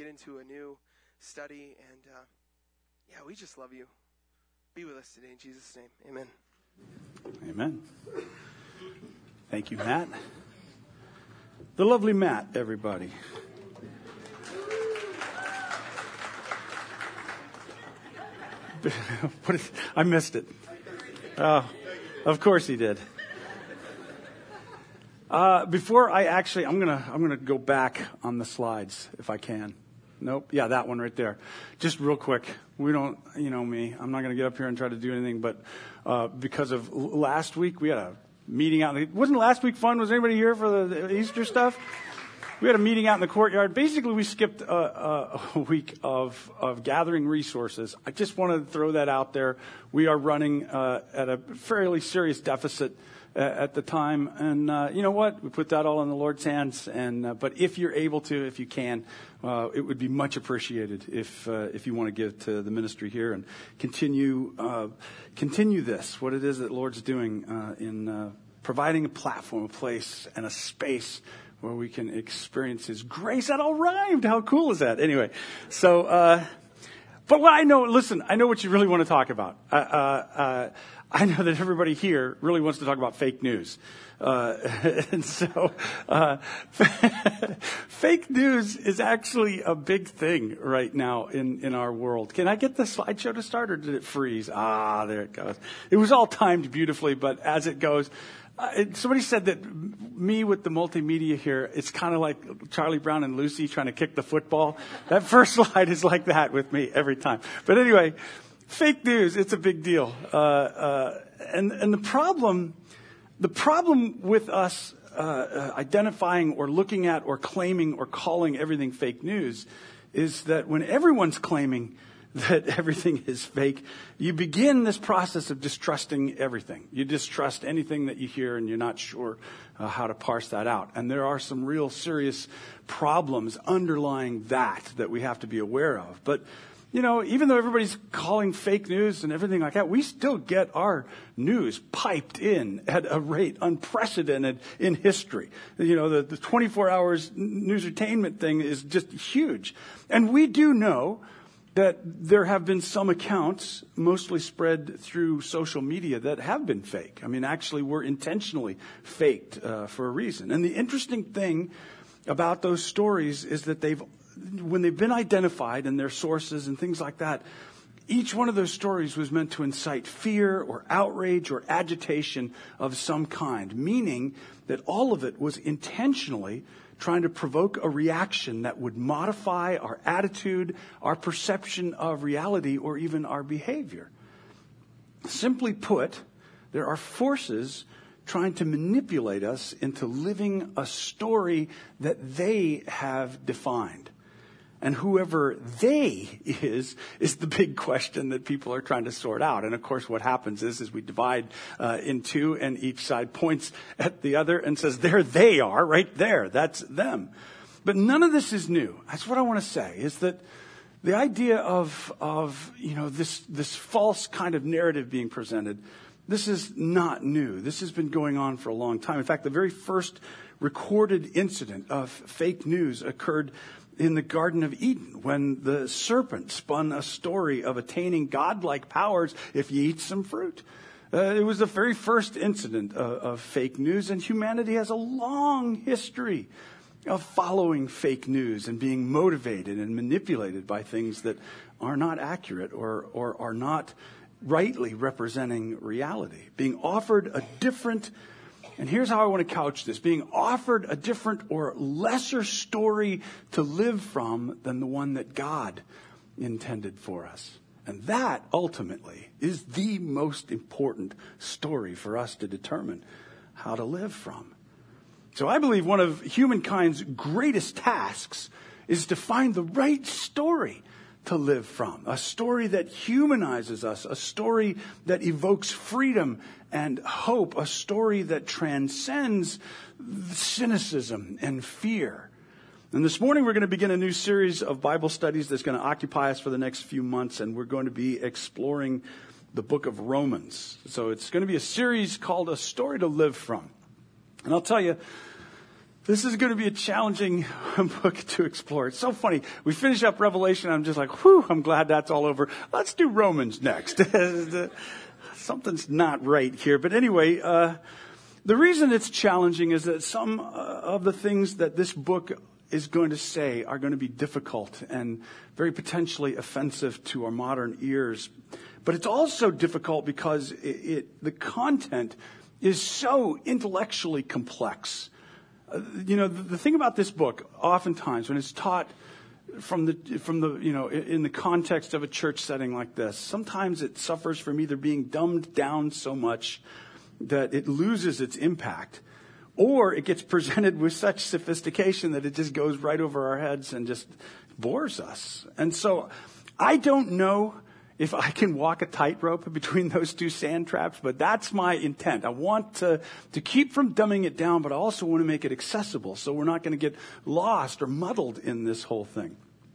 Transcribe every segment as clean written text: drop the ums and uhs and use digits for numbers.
into a new study. And we just love you. Be with us today in Jesus' name. Amen. Amen. Thank you, Matt. The lovely Matt, everybody. I missed it. Of course he did. Before I'm gonna go back on the slides if I can. Nope. Yeah, that one right there. Just real quick. We don't, me. I'm not gonna get up here and try to do anything, but because of last week, we had a meeting out. Wasn't last week fun? Was anybody here for the Easter stuff? We had a meeting out in the courtyard. Basically, we skipped a week of gathering resources. I just wanted to throw that out there. We are running at a fairly serious deficit at the time. And you know what? We put that all in the Lord's hands. But if you're able to, if you can, it would be much appreciated if you want to give to the ministry here and continue this, what it is that the Lord's doing in providing a platform, a place, and a space where we can experience His grace. That all rhymed. How cool is that? Anyway, so, but what I know what you really want to talk about. I know that everybody here really wants to talk about fake news. And so, fake news is actually a big thing right now in our world. Can I get the slideshow to start, or did it freeze? There it goes. It was all timed beautifully, but as it goes, somebody said that me with the multimedia here, it's kind of like Charlie Brown and Lucy trying to kick the football. That first slide is like that with me every time. But anyway, fake news, it's a big deal. And the problem with us identifying or looking at or claiming or calling everything fake news is that when everyone's claiming that everything is fake, you begin this process of distrusting everything. You distrust anything that you hear, and you're not sure how to parse that out. And there are some real serious problems underlying that we have to be aware of. But, even though everybody's calling fake news and everything like that, we still get our news piped in at a rate unprecedented in history. The 24 hours news entertainment thing is just huge. And we do know that there have been some accounts, mostly spread through social media, that have been fake. I mean, actually were intentionally faked for a reason. And the interesting thing about those stories is that when they've been identified and their sources and things like that, each one of those stories was meant to incite fear or outrage or agitation of some kind, meaning that all of it was intentionally trying to provoke a reaction that would modify our attitude, our perception of reality, or even our behavior. Simply put, there are forces trying to manipulate us into living a story that they have defined. And whoever they is the big question that people are trying to sort out. And of course, what happens is we divide in two, and each side points at the other and says, there they are, right there. That's them. But none of this is new. That's what I want to say, is that the idea of this false kind of narrative being presented, this is not new. This has been going on for a long time. In fact, the very first recorded incident of fake news occurred in the Garden of Eden, when the serpent spun a story of attaining godlike powers if you eat some fruit. It was the very first incident of fake news, and humanity has a long history of following fake news and being motivated and manipulated by things that are not accurate or are not rightly representing reality. Being offered a different, and here's how I want to couch this, being offered a different or lesser story to live from than the one that God intended for us. And that ultimately is the most important story for us to determine how to live from. So I believe one of humankind's greatest tasks is to find the right story to live from. A story that humanizes us, a story that evokes freedom and hope, a story that transcends cynicism and fear. And this morning we're going to begin a new series of Bible studies that's going to occupy us for the next few months, and we're going to be exploring the book of Romans. So it's going to be a series called A Story to Live From. And I'll tell you, This is going to be a challenging book to explore. It's so funny. We finish up Revelation. I'm just like, whew, I'm glad that's all over. Let's do Romans next. Something's not right here. But anyway, the reason it's challenging is that some of the things that this book is going to say are going to be difficult and very potentially offensive to our modern ears. But it's also difficult because the content is so intellectually complex. The thing about this book, oftentimes when it's taught from the in the context of a church setting like this, sometimes it suffers from either being dumbed down so much that it loses its impact, or it gets presented with such sophistication that it just goes right over our heads and just bores us. And so I don't know if I can walk a tightrope between those two sand traps, but that's my intent. I want to keep from dumbing it down, but I also want to make it accessible so we're not going to get lost or muddled in this whole thing.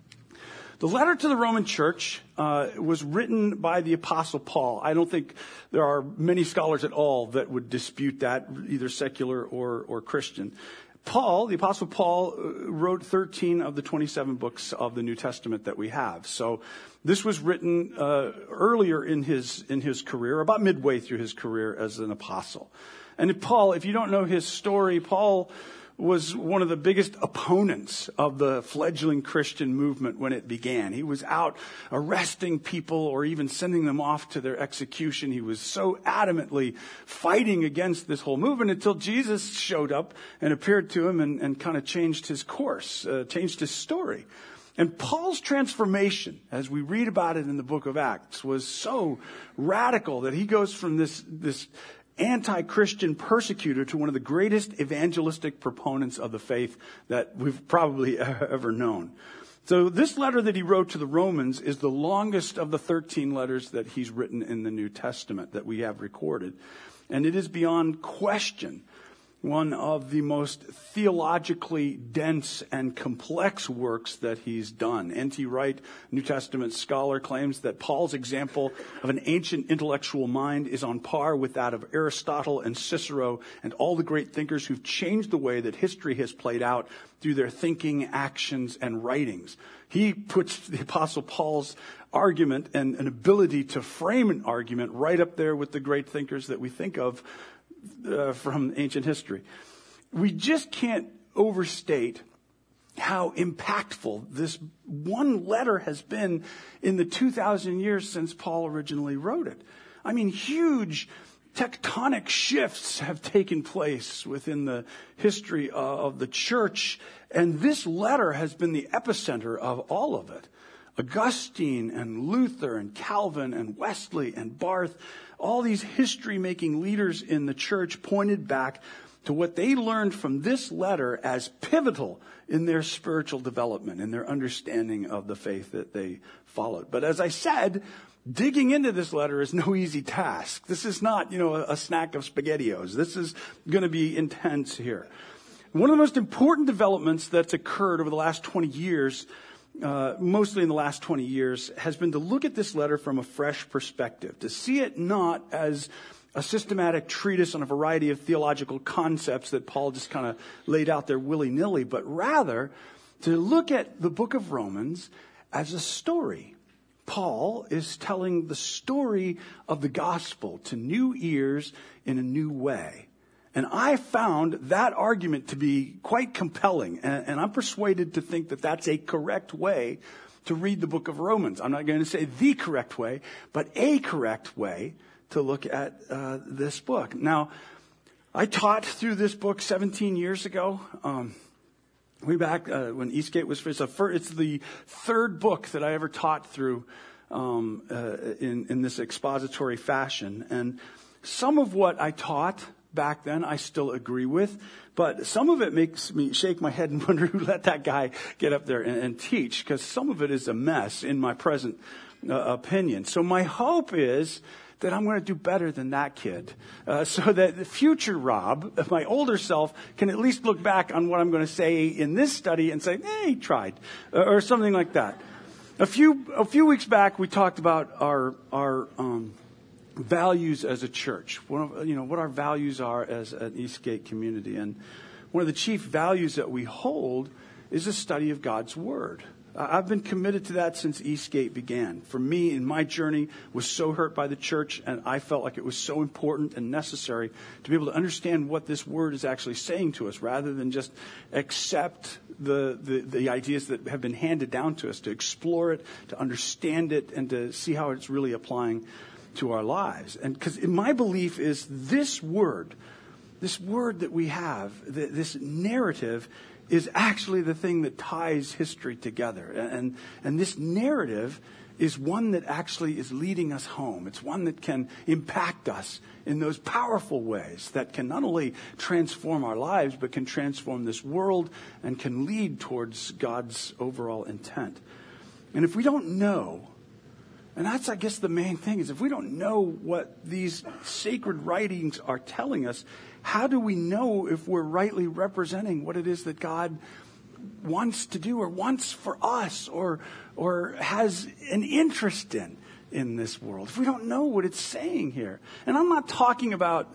The letter to the Roman church was written by the Apostle Paul. I don't think there are many scholars at all that would dispute that, either secular or Christian. Paul, the Apostle Paul, wrote 13 of the 27 books of the New Testament that we have. So this was written earlier in his career, about midway through his career as an apostle. And Paul, if you don't know his story, Paul was one of the biggest opponents of the fledgling Christian movement when it began. He was out arresting people or even sending them off to their execution. He was so adamantly fighting against this whole movement until Jesus showed up and appeared to him and kind of changed his course, changed his story. And Paul's transformation, as we read about it in the book of Acts, was so radical that he goes from this anti-Christian persecutor to one of the greatest evangelistic proponents of the faith that we've probably ever known. So this letter that he wrote to the Romans is the longest of the 13 letters that he's written in the New Testament that we have recorded. And it is beyond question one of the most theologically dense and complex works that he's done. N.T. Wright, New Testament scholar, claims that Paul's example of an ancient intellectual mind is on par with that of Aristotle and Cicero and all the great thinkers who've changed the way that history has played out through their thinking, actions, and writings. He puts the Apostle Paul's argument and an ability to frame an argument right up there with the great thinkers that we think of from ancient history. We just can't overstate how impactful this one letter has been in the 2,000 years since Paul originally wrote it. I mean, huge tectonic shifts have taken place within the history of the church, and this letter has been the epicenter of all of it. Augustine and Luther and Calvin and Wesley and Barth, all these history-making leaders in the church pointed back to what they learned from this letter as pivotal in their spiritual development, in their understanding of the faith that they followed. But as I said, digging into this letter is no easy task. This is not, a snack of SpaghettiOs. This is going to be intense here. One of the most important developments that's occurred over the last 20 years mostly in the last 20 years, has been to look at this letter from a fresh perspective, to see it not as a systematic treatise on a variety of theological concepts that Paul just kind of laid out there willy-nilly, but rather to look at the book of Romans as a story. Paul is telling the story of the gospel to new ears in a new way. And I found that argument to be quite compelling. And I'm persuaded to think that that's a correct way to read the book of Romans. I'm not going to say the correct way, but a correct way to look at this book. Now, I taught through this book 17 years ago. Way back when Eastgate was first. It's the third book that I ever taught through in this expository fashion. And some of what I taught back then, I still agree with, but some of it makes me shake my head and wonder who let that guy get up there and teach, because some of it is a mess in my present opinion. So my hope is that I'm going to do better than that kid, so that the future Rob, my older self, can at least look back on what I'm going to say in this study and say, he tried, or something like that. A few weeks back, we talked about our values as a church, what our values are as an Eastgate community. And one of the chief values that we hold is the study of God's Word. I've been committed to that since Eastgate began. For me, in my journey, was so hurt by the church, and I felt like it was so important and necessary to be able to understand what this Word is actually saying to us, rather than just accept the ideas that have been handed down to us, to explore it, to understand it, and to see how it's really applying to our lives. And because my belief is this word that we have, this narrative, is actually the thing that ties history together. And this narrative is one that actually is leading us home. It's one that can impact us in those powerful ways that can not only transform our lives, but can transform this world and can lead towards God's overall intent. And if we don't know, and that's, I guess, the main thing, is if we don't know what these sacred writings are telling us, how do we know if we're rightly representing what it is that God wants to do or wants for us or has an interest in this world? If we don't know what it's saying here. And I'm not talking about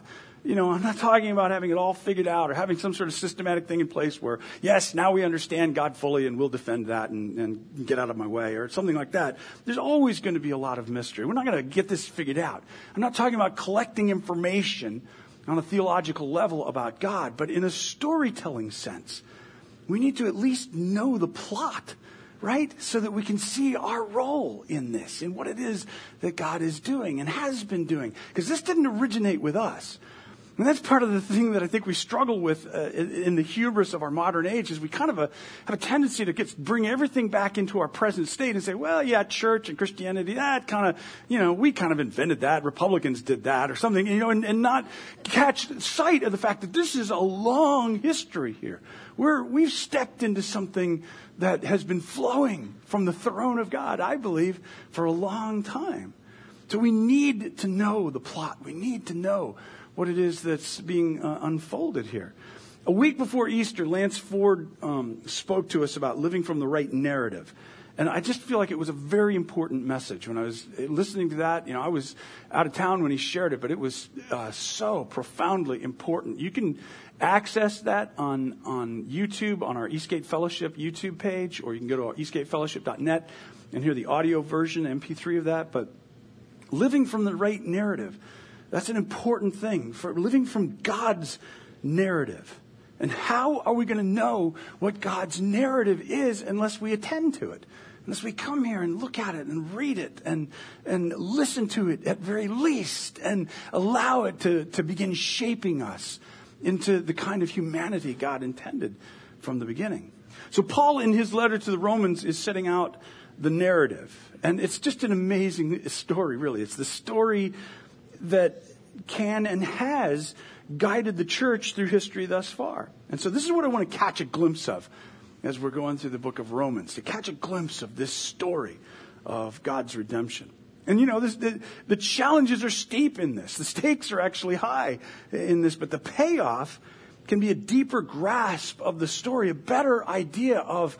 having it all figured out or having some sort of systematic thing in place where, yes, now we understand God fully and we'll defend that and get out of my way or something like that. There's always going to be a lot of mystery. We're not going to get this figured out. I'm not talking about collecting information on a theological level about God, but in a storytelling sense. We need to at least know the plot, right? So that we can see our role in this, in what it is that God is doing and has been doing. Because this didn't originate with us. And that's part of the thing that I think we struggle with in the hubris of our modern age, is we kind of have a tendency to bring everything back into our present state and say, well, yeah, church and Christianity, that kind of, we kind of invented that. Republicans did that or something, and not catch sight of the fact that this is a long history here. We've stepped into something that has been flowing from the throne of God, I believe, for a long time. So we need to know the plot. We need to know what it is that's being unfolded here. A week before Easter, Lance Ford spoke to us about living from the right narrative. And I just feel like it was a very important message. When I was listening to that, I was out of town when he shared it, but it was so profoundly important. You can access that on YouTube, on our Eastgate Fellowship YouTube page, or you can go to our eastgatefellowship.net and hear the audio version, MP3 of that. But living from the right narrative, that's an important thing, for living from God's narrative. And how are we going to know what God's narrative is unless we attend to it? Unless we come here and look at it and read it and listen to it at very least and allow it to begin shaping us into the kind of humanity God intended from the beginning. So Paul, in his letter to the Romans, is setting out the narrative. And it's just an amazing story, really. It's the story that can and has guided the church through history thus far. And so this is what I want to catch a glimpse of as we're going through the book of Romans, to catch a glimpse of this story of God's redemption. And the challenges are steep in this. The stakes are actually high in this, but the payoff can be a deeper grasp of the story, a better idea of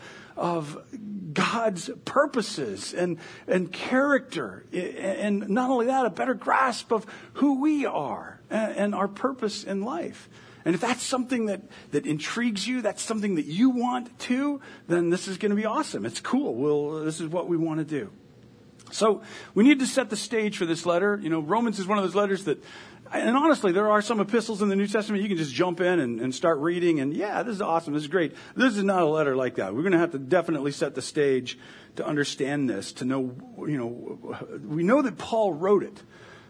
God's purposes and character. And not only that, a better grasp of who we are and our purpose in life. And if that's something that intrigues you, that's something that you want too, then this is going to be awesome. It's cool. This is what we want to do. So we need to set the stage for this letter. Romans is one of those letters that, and honestly, there are some epistles in the New Testament you can just jump in and start reading. And yeah, this is awesome. This is great. This is not a letter like that. We're going to have to definitely set the stage to understand this, to know, we know that Paul wrote it.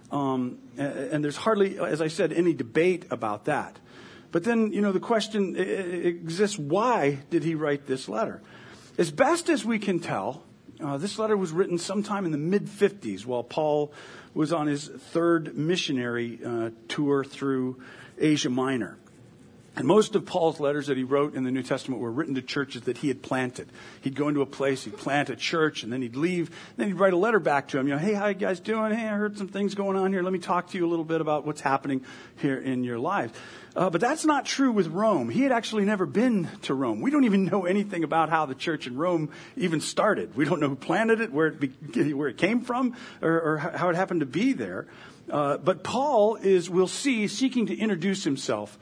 And there's hardly, as I said, any debate about that. But then, the question exists, why did he write this letter? As best as we can tell, this letter was written sometime in the mid-50s while Paul was on his third missionary tour through Asia Minor. And most of Paul's letters that he wrote in the New Testament were written to churches that he had planted. He'd go into a place, he'd plant a church, and then he'd leave. Then he'd write a letter back to them. Hey, how you guys doing? Hey, I heard some things going on here. Let me talk to you a little bit about what's happening here in your life. But that's not true with Rome. He had actually never been to Rome. We don't even know anything about how the church in Rome even started. We don't know who planted it, where it came from, or how it happened to be there. But Paul is, we'll see, seeking to introduce himself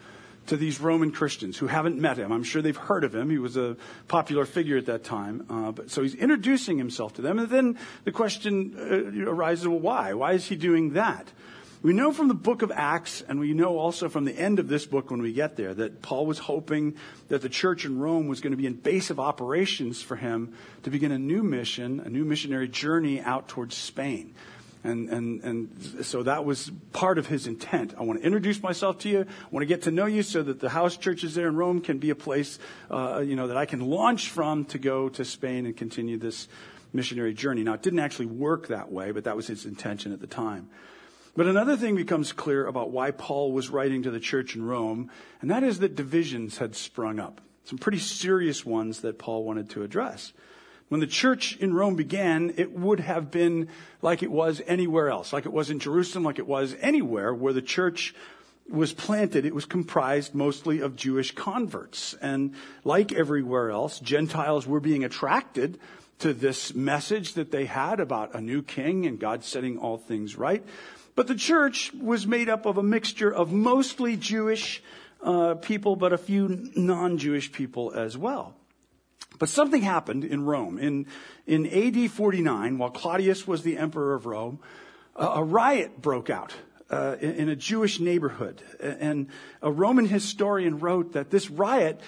to these Roman Christians who haven't met him. I'm sure they've heard of him. He was a popular figure at that time. So he's introducing himself to them. And then the question arises, well, why? Why is he doing that? We know from the book of Acts, and we know also from the end of this book when we get there, that Paul was hoping that the church in Rome was going to be in base of operations for him to begin a new mission, a new missionary journey out towards Spain. And so that was part of his intent. I want to introduce myself to you. I want to get to know you so that the house churches there in Rome can be a place, that I can launch from to go to Spain and continue this missionary journey. Now, it didn't actually work that way, but that was his intention at the time. But another thing becomes clear about why Paul was writing to the church in Rome, and that is that divisions had sprung up. Some pretty serious ones that Paul wanted to address. When the church in Rome began, it would have been like it was anywhere else, like it was in Jerusalem, like it was anywhere where the church was planted. It was comprised mostly of Jewish converts. And like everywhere else, Gentiles were being attracted to this message that they had about a new king and God setting all things right. But the church was made up of a mixture of mostly Jewish people, but a few non-Jewish people as well. But something happened in Rome. In AD 49, while Claudius was the emperor of Rome, a riot broke out in a Jewish neighborhood. And a Roman historian wrote that this riot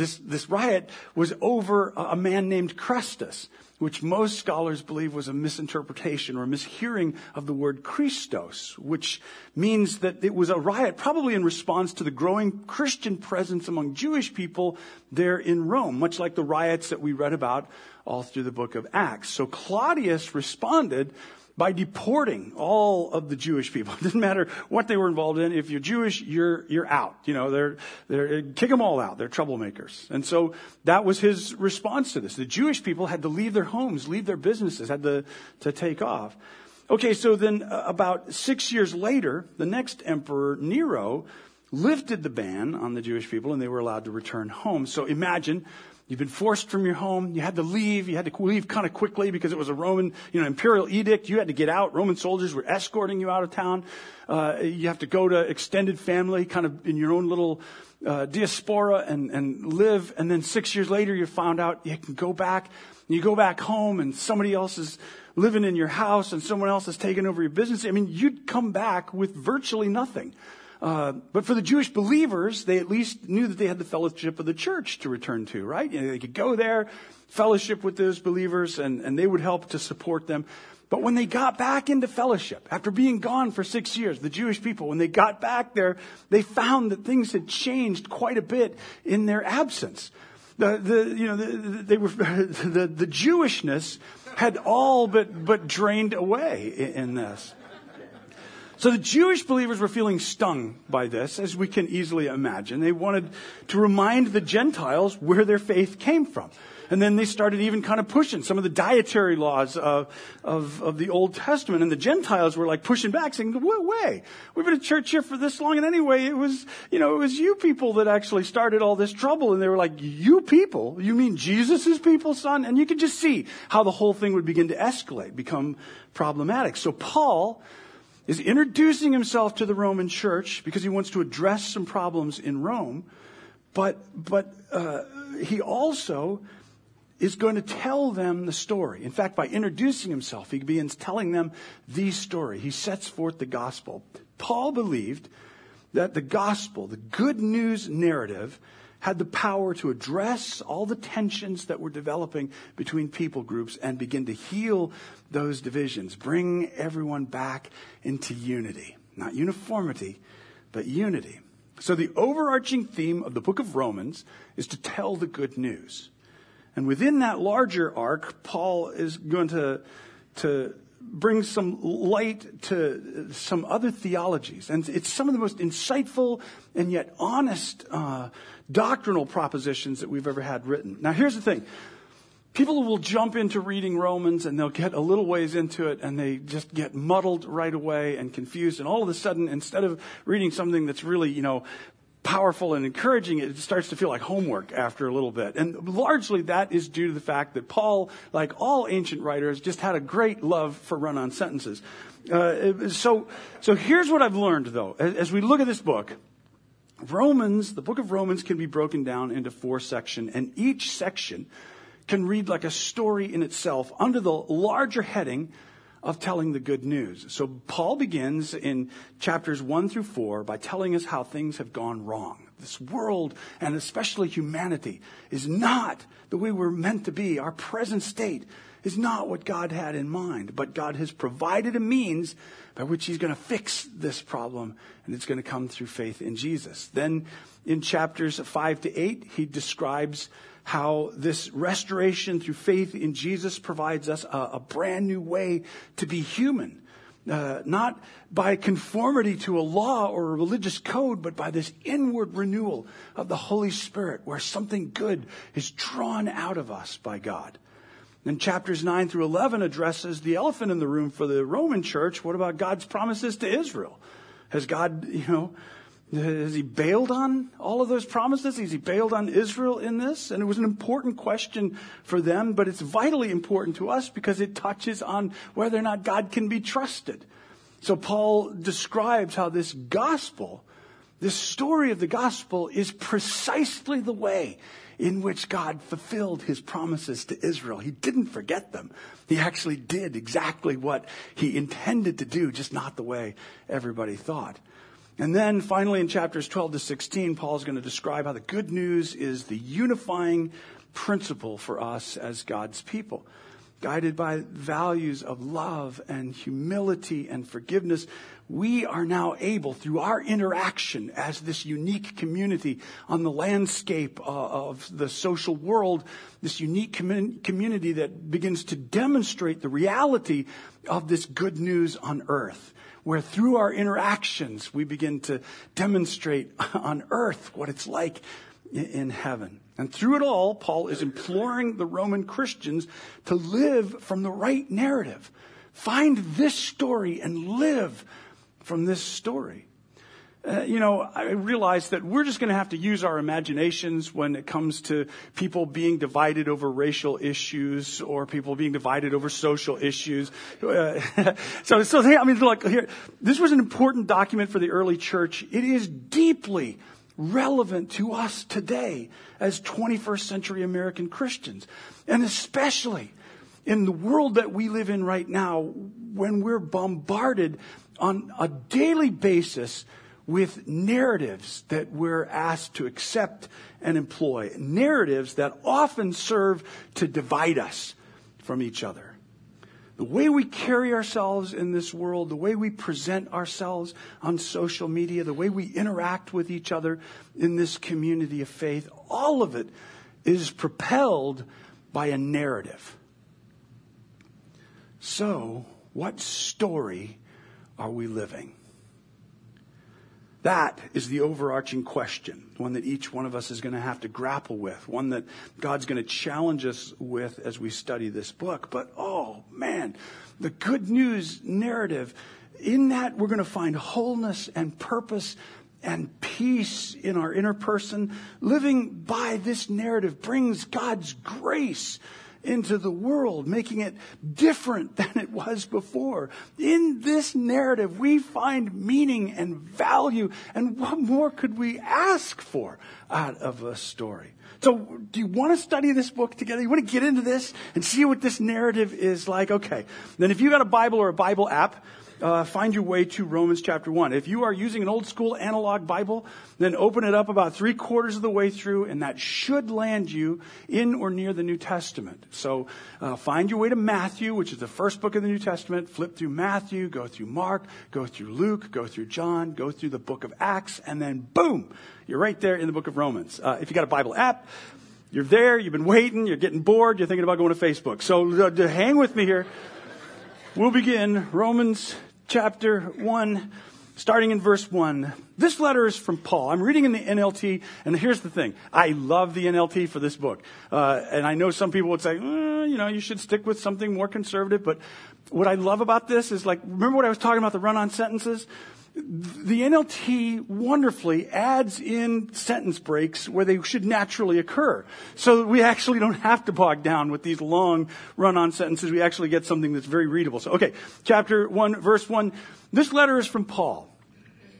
was over a man named Chrestus, which most scholars believe was a misinterpretation or a mishearing of the word Christos, which means that it was a riot probably in response to the growing Christian presence among Jewish people there in Rome, much like the riots that we read about all through the book of Acts. So Claudius responded by deporting all of the Jewish people. It doesn't matter what they were involved in. If you're Jewish, you're out. They're kick them all out. They're troublemakers. And so that was his response to this. The Jewish people had to leave their homes, leave their businesses, had to take off. Okay, so then about 6 years later, the next emperor, Nero, lifted the ban on the Jewish people and they were allowed to return home. So imagine, you've been forced from your home. You had to leave. You had to leave kind of quickly because it was a Roman, imperial edict. You had to get out. Roman soldiers were escorting you out of town. You have to go to extended family, kind of in your own little diaspora and live. And then 6 years later, you found out you can go back. You go back home and somebody else is living in your house and someone else has taken over your business. I mean, you'd come back with virtually nothing. But for the Jewish believers, they at least knew that they had the fellowship of the church to return to, right? They could go there, fellowship with those believers, and they would help to support them. But when they got back into fellowship, after being gone for 6 years, the Jewish people, when they got back there, they found that things had changed quite a bit in their absence. The Jewishness had all but drained away in this. So the Jewish believers were feeling stung by this, as we can easily imagine. They wanted to remind the Gentiles where their faith came from. And then they started even kind of pushing some of the dietary laws of the Old Testament. And the Gentiles were like pushing back, saying, "What way? We've been at church here for this long. And anyway, it was you people that actually started all this trouble." And they were like, "You people? You mean Jesus' people, son?" And you could just see how the whole thing would begin to escalate, become problematic. So Paul is introducing himself to the Roman church because he wants to address some problems in Rome. But he also is going to tell them the story. In fact, by introducing himself, he begins telling them the story. He sets forth the gospel. Paul believed that the gospel, the good news narrative, had the power to address all the tensions that were developing between people groups and begin to heal those divisions, bring everyone back into unity. Not uniformity, but unity. So the overarching theme of the book of Romans is to tell the good news. And within that larger arc, Paul is going to bring some light to some other theologies. And it's some of the most insightful and yet honest doctrinal propositions that we've ever had written. Now, here's the thing. People will jump into reading Romans and they'll get a little ways into it and they just get muddled right away and confused. And all of a sudden, instead of reading something that's really, powerful and encouraging, it starts to feel like homework after a little bit. And largely that is due to the fact that Paul, like all ancient writers, just had a great love for run-on sentences. So here's what I've learned, though. As we look at this book, The book of Romans can be broken down into 4 sections, and each section can read like a story in itself under the larger heading of telling the good news. So Paul begins in chapters 1 through 4 by telling us how things have gone wrong. This world, and especially humanity, is not the way we're meant to be. Our present state is not what God had in mind, but God has provided a means by which he's going to fix this problem, and it's going to come through faith in Jesus. Then in chapters 5 to 8, he describes how this restoration through faith in Jesus provides us a brand new way to be human. Not by conformity to a law or a religious code, but by this inward renewal of the Holy Spirit, where something good is drawn out of us by God. Then chapters 9 through 11 addresses the elephant in the room for the Roman church. What about God's promises to Israel? Has God, has he bailed on all of those promises? Has he bailed on Israel in this? And it was an important question for them, but it's vitally important to us because it touches on whether or not God can be trusted. So Paul describes how this gospel, this story of the gospel, is precisely the way in which God fulfilled his promises to Israel. He didn't forget them. He actually did exactly what he intended to do, just not the way everybody thought. And then finally in chapters 12 to 16, Paul's going to describe how the good news is the unifying principle for us as God's people. Guided by values of love and humility and forgiveness, we are now able, through our interaction as this unique community on the landscape of the social world, this unique community that begins to demonstrate the reality of this good news on earth, where through our interactions we begin to demonstrate on earth what it's like in heaven. And through it all, Paul is imploring the Roman Christians to live from the right narrative. Find this story and live from this story. I realize that we're just going to have to use our imaginations when it comes to people being divided over racial issues or people being divided over social issues. So look here. This was an important document for the early church. It is deeply relevant to us today as 21st century American Christians. And especially in the world that we live in right now, when we're bombarded on a daily basis with narratives that we're asked to accept and employ. Narratives that often serve to divide us from each other. The way we carry ourselves in this world, the way we present ourselves on social media, the way we interact with each other in this community of faith, all of it is propelled by a narrative. So, what story are we living? That is the overarching question, one that each one of us is going to have to grapple with, one that God's going to challenge us with as we study this book. But, oh man, the good news narrative, in that we're going to find wholeness and purpose and peace in our inner person. Living by this narrative brings God's grace into the world, making it different than it was before. In this narrative, we find meaning and value, and what more could we ask for out of a story? So, do you want to study this book together? You want to get into this and see what this narrative is like? Okay. Then if you got a Bible or a Bible app, find your way to Romans chapter 1. If you are using an old school analog Bible, then open it up about 3/4 of the way through, and that should land you in or near the New Testament. So find your way to Matthew, which is the first book of the New Testament. Flip through Matthew, go through Mark, go through Luke, go through John, go through the book of Acts, and then boom, you're right there in the book of Romans. If you got a Bible app, you're there, you've been waiting, you're getting bored, you're thinking about going to Facebook. So hang with me here. We'll begin Romans chapter 1, starting in verse 1. This letter is from Paul. I'm reading in the NLT, and here's the thing. I love the NLT for this book. And I know some people would say, you should stick with something more conservative. But what I love about this is, remember what I was talking about, the run-on sentences? The NLT wonderfully adds in sentence breaks where they should naturally occur. So we actually don't have to bog down with these long run-on sentences. We actually get something that's very readable. So, okay, chapter 1, verse 1. This letter is from Paul,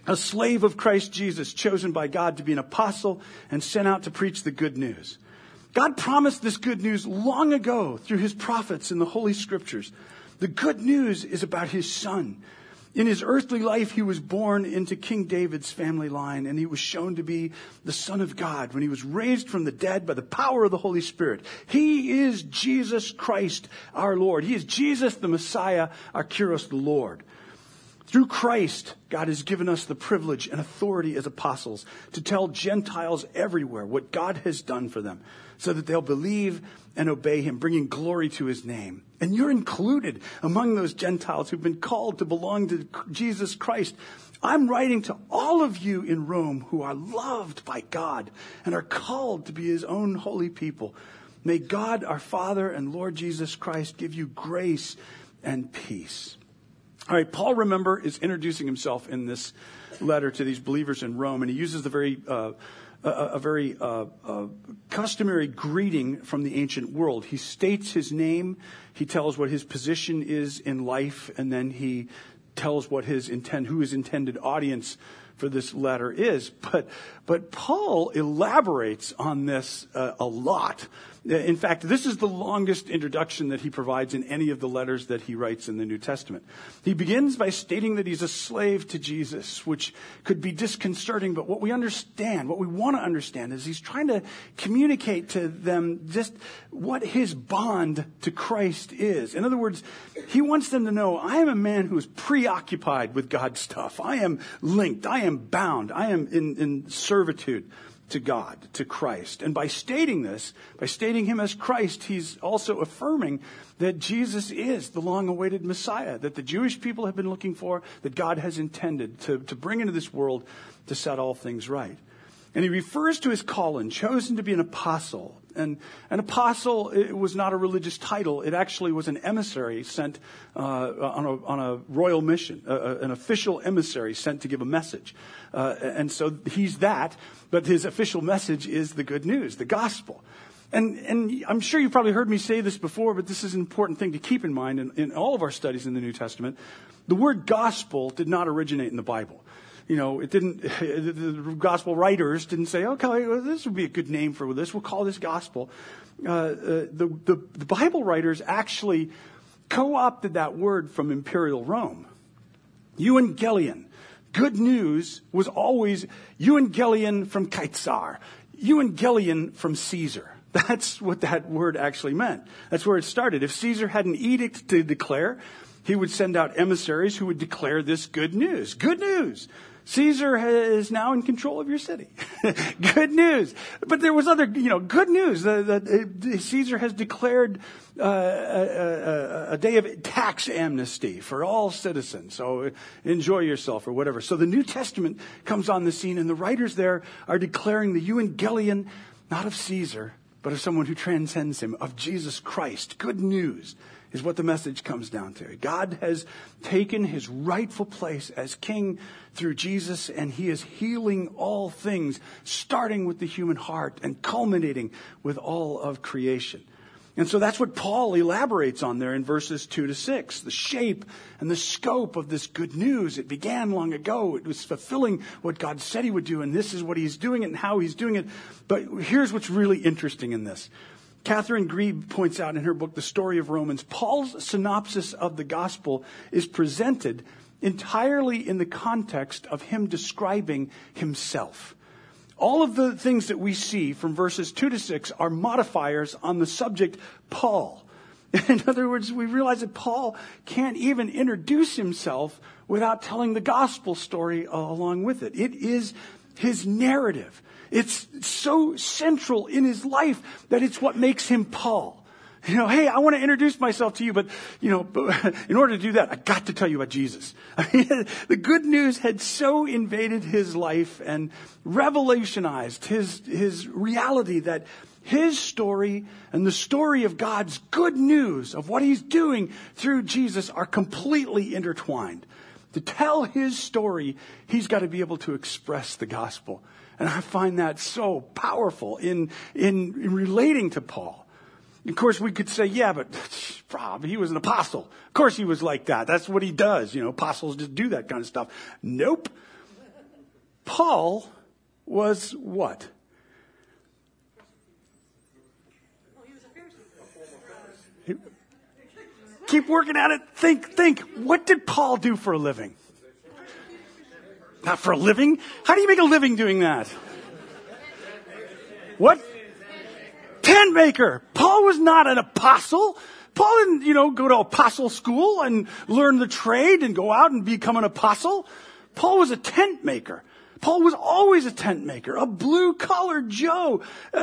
a slave of Christ Jesus, chosen by God to be an apostle and sent out to preach the good news. God promised this good news long ago through his prophets in the Holy Scriptures. The good news is about his son. In his earthly life, he was born into King David's family line, and he was shown to be the Son of God when he was raised from the dead by the power of the Holy Spirit. He is Jesus Christ, our Lord. He is Jesus, the Messiah, our Kyrios, the Lord. Through Christ, God has given us the privilege and authority as apostles to tell Gentiles everywhere what God has done for them so that they'll believe and obey him, bringing glory to his name. And you're included among those Gentiles who've been called to belong to Jesus Christ. I'm writing to all of you in Rome who are loved by God and are called to be his own holy people. May God, our Father and Lord Jesus Christ, give you grace and peace. All right, Paul, remember, is introducing himself in this letter to these believers in Rome, and he uses a very customary greeting from the ancient world. He states his name, he tells what his position is in life, and then he tells what who his intended audience for this letter is. But Paul elaborates on this a lot. In fact, this is the longest introduction that he provides in any of the letters that he writes in the New Testament. He begins by stating that he's a slave to Jesus, which could be disconcerting, but what we want to understand is he's trying to communicate to them just what his bond to Christ is. In other words, he wants them to know, I am a man who is preoccupied with God's stuff. I am linked. I am bound. I am in servitude to God, to Christ. And by stating him as Christ, he's also affirming that Jesus is the long-awaited Messiah, that the Jewish people have been looking for, that God has intended to bring into this world to set all things right. And he refers to his calling, chosen to be an apostle. And an apostle, it was not a religious title. It actually was an emissary sent on a royal mission, an official emissary sent to give a message. And so he's that, but his official message is the good news, the gospel. And I'm sure you've probably heard me say this before, but this is an important thing to keep in mind in all of our studies in the New Testament. The word gospel did not originate in the Bible. You know, the gospel writers didn't say, okay, well, this would be a good name for this. We'll call this gospel. The Bible writers actually co-opted that word from Imperial Rome. Evangelion. Good news was always Evangelion from Caesar. Evangelion from Caesar. That's what that word actually meant. That's where it started. If Caesar had an edict to declare, he would send out emissaries who would declare this good news. Good news. Caesar is now in control of your city. Good news. But there was other, good news. Caesar has declared a day of tax amnesty for all citizens. So enjoy yourself or whatever. So the New Testament comes on the scene, and the writers there are declaring the Evangelion, not of Caesar, but of someone who transcends him, of Jesus Christ. Good news is what the message comes down to. God has taken his rightful place as king through Jesus, and he is healing all things, starting with the human heart and culminating with all of creation. And so that's what Paul elaborates on there in verses 2-6, the shape and the scope of this good news. It began long ago. It was fulfilling what God said he would do, and this is what he's doing it and how he's doing it. But here's what's really interesting in this. Catherine Grebe points out in her book, The Story of Romans, Paul's synopsis of the gospel is presented entirely in the context of him describing himself. All of the things that we see from verses 2-6 are modifiers on the subject Paul. In other words, we realize that Paul can't even introduce himself without telling the gospel story along with it. It is his narrative. It's so central in his life that it's what makes him Paul. Hey, I want to introduce myself to you, but in order to do that, I got to tell you about Jesus. The good news had so invaded his life and revelationized his reality that his story and the story of God's good news of what he's doing through Jesus are completely intertwined. To tell his story, he's got to be able to express the gospel. And I find that so powerful in relating to Paul. Of course, we could say, yeah, but Rob, he was an apostle. Of course he was like that. That's what he does. Apostles just do that kind of stuff. Nope. Paul was what? Keep working at it. Think. What did Paul do for a living? Not for a living? How do you make a living doing that? What? Tent maker. Paul was not an apostle. Paul didn't, go to apostle school and learn the trade and go out and become an apostle. Paul was a tent maker. Paul was always a tent maker, a blue-collar Joe.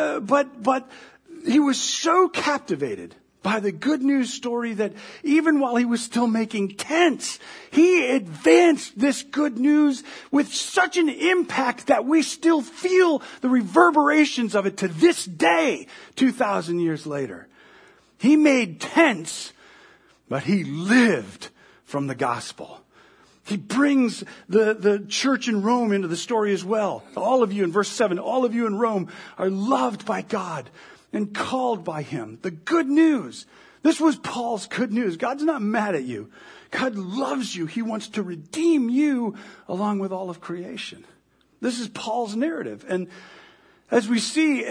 But he was so captivated by the good news story that even while he was still making tents, he advanced this good news with such an impact that we still feel the reverberations of it to this day, 2,000 years later. He made tents, but he lived from the gospel. He brings the church in Rome into the story as well. All of you, in verse 7, all of you in Rome are loved by God and called by him. The good news. This was Paul's good news. God's not mad at you. God loves you. He wants to redeem you along with all of creation. This is Paul's narrative. And as we'll see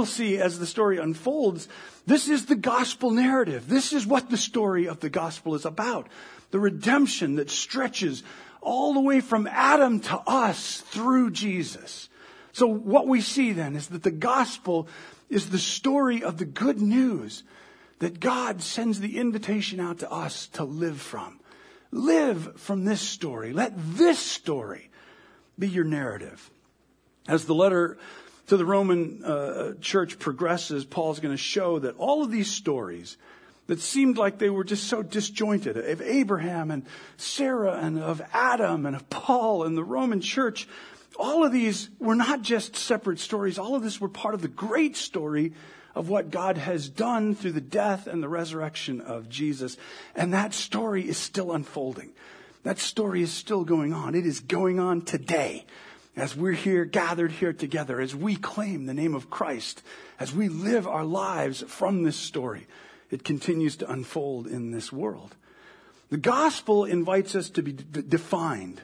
as the story unfolds, this is the gospel narrative. This is what the story of the gospel is about. The redemption that stretches all the way from Adam to us through Jesus. So what we see then is that the gospel is the story of the good news that God sends the invitation out to us to live from. Live from this story. Let this story be your narrative. As the letter to the Roman church progresses, Paul's going to show that all of these stories that seemed like they were just so disjointed, of Abraham and Sarah and of Adam and of Paul and the Roman church, all of these were not just separate stories. All of this were part of the great story of what God has done through the death and the resurrection of Jesus. And that story is still unfolding. That story is still going on. It is going on today as we're here, gathered here together, as we claim the name of Christ, as we live our lives from this story. It continues to unfold in this world. The gospel invites us to be defined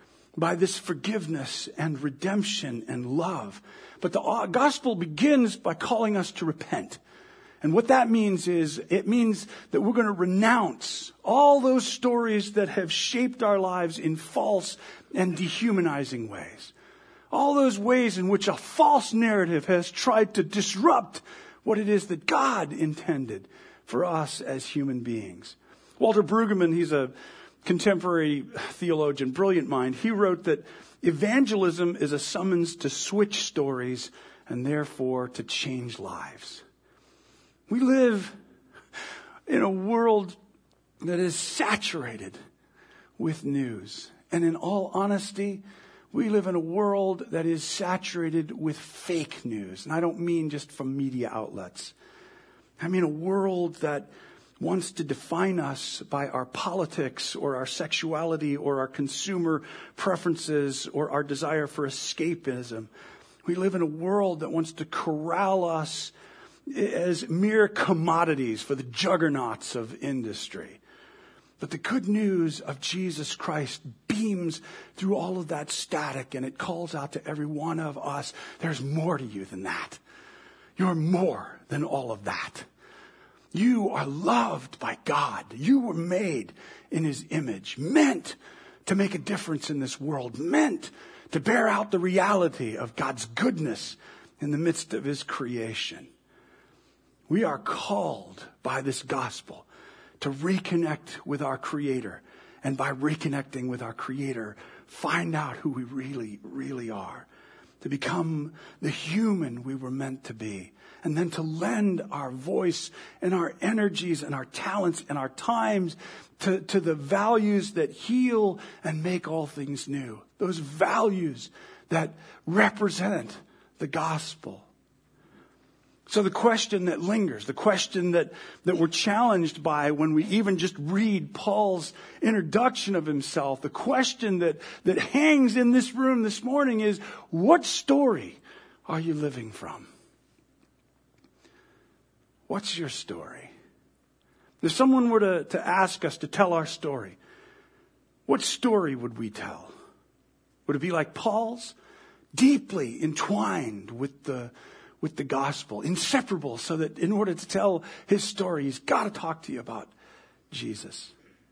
by this forgiveness and redemption and love. But the gospel begins by calling us to repent. And what that means is, it means that we're going to renounce all those stories that have shaped our lives in false and dehumanizing ways. All those ways in which a false narrative has tried to disrupt what it is that God intended for us as human beings. Walter Brueggemann, he's a contemporary theologian, brilliant mind. He wrote that evangelism is a summons to switch stories and therefore to change lives. We live in a world that is saturated with news. And in all honesty, we live in a world that is saturated with fake news. And I don't mean just from media outlets. I mean a world that wants to define us by our politics or our sexuality or our consumer preferences or our desire for escapism. We live in a world that wants to corral us as mere commodities for the juggernauts of industry. But the good news of Jesus Christ beams through all of that static, and it calls out to every one of us, there's more to you than that. You're more than all of that. You are loved by God. You were made in his image, meant to make a difference in this world, meant to bear out the reality of God's goodness in the midst of his creation. We are called by this gospel to reconnect with our Creator. And by reconnecting with our Creator, find out who we really, really are. To become the human we were meant to be. And then to lend our voice and our energies and our talents and our times to the values that heal and make all things new. Those values that represent the gospel. So the question that lingers, the question that we're challenged by when we even just read Paul's introduction of himself, the question that hangs in this room this morning is, what story are you living from? What's your story? If someone were to ask us to tell our story, what story would we tell? Would it be like Paul's? deeply entwined with the gospel, inseparable, so that in order to tell his story, he's got to talk to you about Jesus.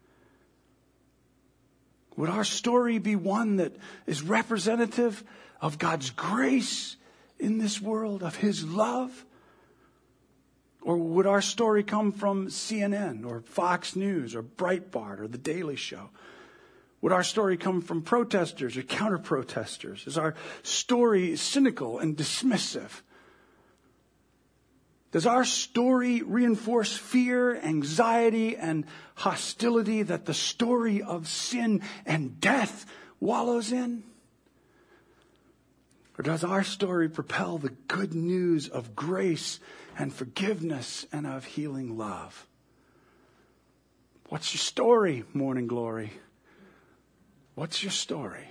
Would our story be one that is representative of God's grace in this world, of his love? Or would our story come from CNN or Fox News or Breitbart or The Daily Show? Would our story come from protesters or counter-protesters? Is our story cynical and dismissive? Does our story reinforce fear, anxiety, and hostility that the story of sin and death wallows in? Or does our story propel the good news of grace and forgiveness and of healing love? What's your story, Morning Glory? What's your story?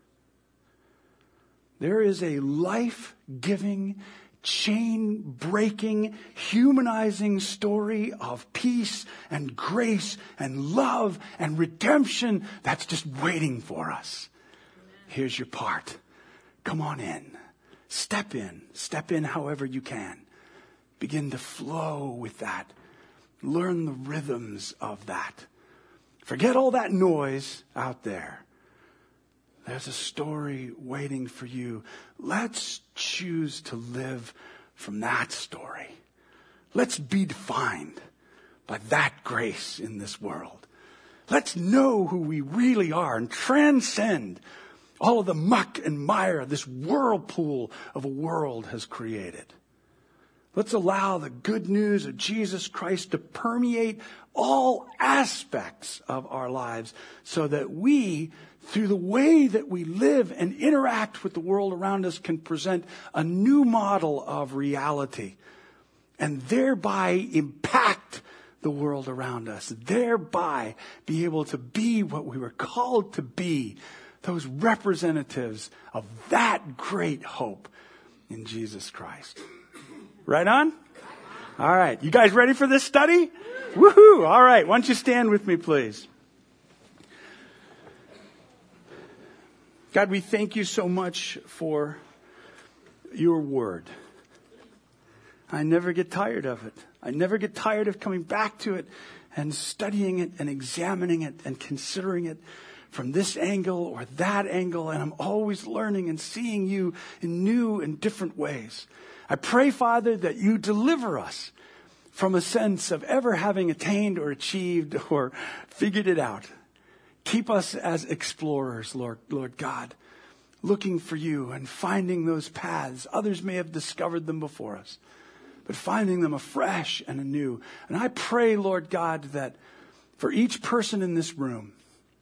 There is a life-giving, chain-breaking, humanizing story of peace and grace and love and redemption that's just waiting for us. Here's your part. Come on in. Step in. Step in however you can. Begin to flow with that. Learn the rhythms of that. Forget all that noise out there. There's a story waiting for you. Let's choose to live from that story. Let's be defined by that grace in this world. Let's know who we really are and transcend all of the muck and mire this whirlpool of a world has created. Let's allow the good news of Jesus Christ to permeate all aspects of our lives so that we, through the way that we live and interact with the world around us, can present a new model of reality and thereby impact the world around us, thereby be able to be what we were called to be, those representatives of that great hope in Jesus Christ. Right on? All right. You guys ready for this study? Woohoo! All right. Why don't you stand with me, please? God, we thank you so much for your word. I never get tired of it. I never get tired of coming back to it and studying it and examining it and considering it from this angle or that angle. And I'm always learning and seeing you in new and different ways. I pray, Father, that you deliver us from a sense of ever having attained or achieved or figured it out. Keep us as explorers, Lord God, looking for you and finding those paths. Others may have discovered them before us, but finding them afresh and anew. And I pray, Lord God, that for each person in this room,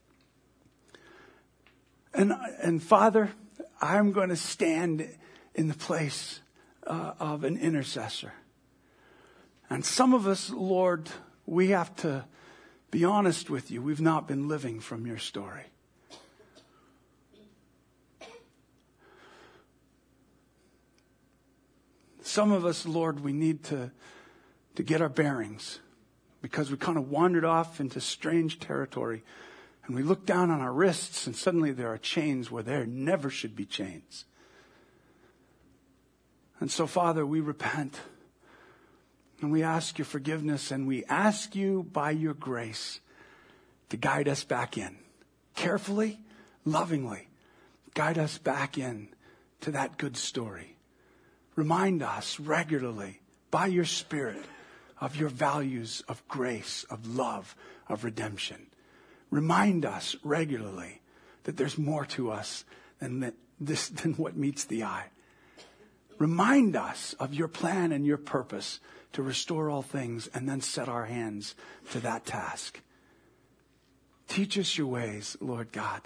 and Father, I'm going to stand in the place of an intercessor. And some of us, Lord, we have to be honest with you. We've not been living from your story. Some of us, Lord, we need to get our bearings because we kind of wandered off into strange territory. And we look down on our wrists and suddenly there are chains where there never should be chains. And so, Father, we repent and we ask your forgiveness and we ask you by your grace to guide us back in. Carefully, lovingly, guide us back in to that good story. Remind us regularly by your Spirit of your values of grace, of love, of redemption. Remind us regularly that there's more to us than what meets the eye. Remind us of your plan and your purpose to restore all things and then set our hands to that task. Teach us your ways, Lord God.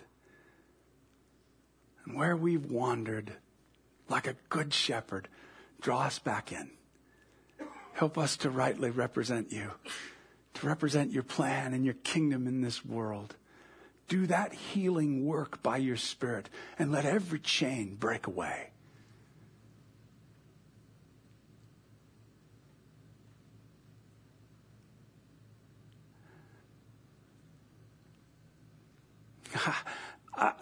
And where we've wandered, like a good shepherd, draw us back in. Help us to rightly represent you, to represent your plan and your kingdom in this world. Do that healing work by your Spirit and let every chain break away.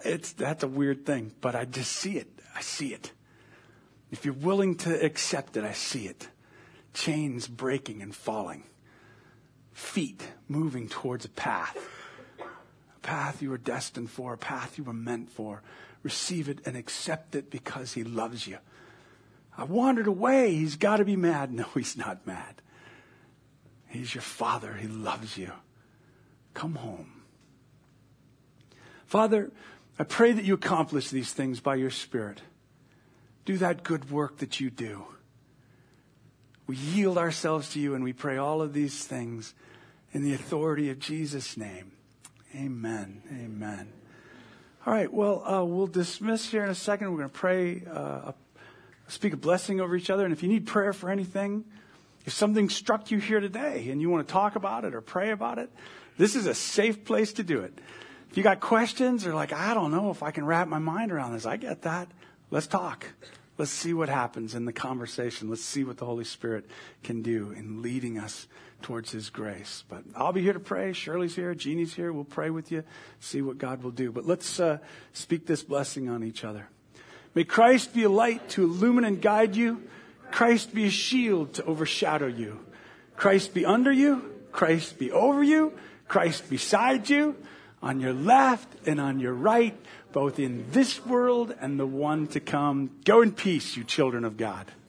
That's a weird thing, but I just see it. I see it. If you're willing to accept it, I see it. Chains breaking and falling. Feet moving towards a path you were destined for, a path you were meant for. Receive it and accept it because he loves you. I wandered away. He's got to be mad. No, he's not mad. He's your Father. He loves you. Come home. Father, I pray that you accomplish these things by your Spirit. Do that good work that you do. We yield ourselves to you and we pray all of these things in the authority of Jesus' name. Amen. Amen. All right. Well, we'll dismiss here in a second. We're going to pray, speak a blessing over each other. And if you need prayer for anything, if something struck you here today and you want to talk about it or pray about it, this is a safe place to do it. If you got questions or like, I don't know if I can wrap my mind around this, I get that. Let's talk. Let's see what happens in the conversation. Let's see what the Holy Spirit can do in leading us towards his grace. But I'll be here to pray. Shirley's here. Jeannie's here. We'll pray with you, see what God will do. But let's speak this blessing on each other. May Christ be a light to illumine and guide you. Christ be a shield to overshadow you. Christ be under you. Christ be over you. Christ beside you, on your left and on your right, both in this world and the one to come. Go in peace, you children of God.